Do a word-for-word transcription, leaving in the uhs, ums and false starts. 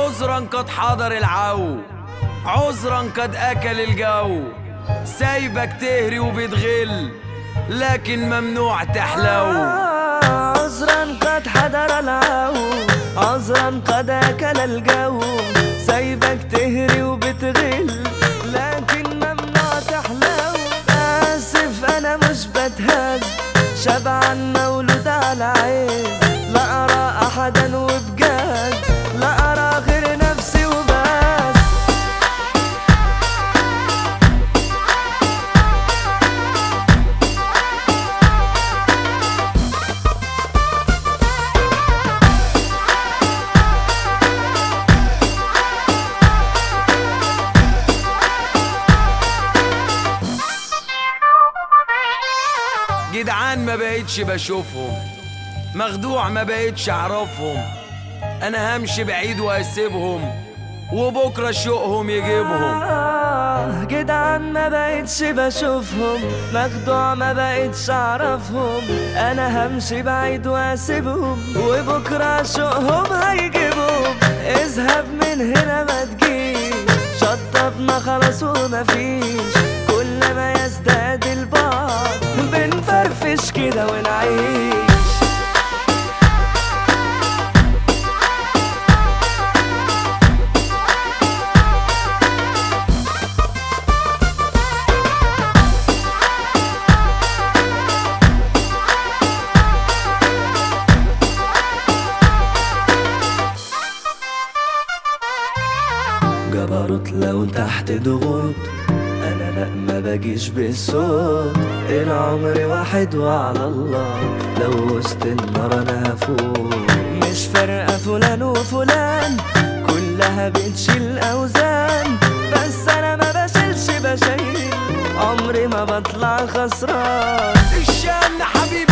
عذرا قد حضر العو، عذرا قد أكل الجو، سايبك تهري وبتغل لكن ممنوع تحلو. عذرا قد حضر العو، عذرا قد أكل الجو، سايبك تهري وبتغل لكن ممنوع تحلو. آسف أنا مش بتهز، شبعان مولود على عز، لا أرى أحدا وبجد، لا أرى غير نفسي وبس. جدعان ما بقيتش بشوفهم، مخدوع ما بقيتش اعرفهم، انا همشي بعيد واسيبهم وبكره شوقهم يجيبهم. آه جدعان ما بقيتش بشوفهم، مخدوع ما بقيتش اعرفهم، انا همشي بعيد واسيبهم وبكره شوقهم هيجيبهم. اذهب من هنا ما تجيش، شطبنا خلاص ومفيش، كل ما يزداد البعد بنفرفش كده ونعيش. جبروت لو تحت ضغوط، انا لا ما بجيش بالصوت، العمر واحد وعلى الله، لو وسط النار انا هفوت. مش فارقة فلان وفلان، كلها بتشيل اوزان، بس انا ما بشيلش بشيل، عمري ما بطلع خسران. الشام حبيبي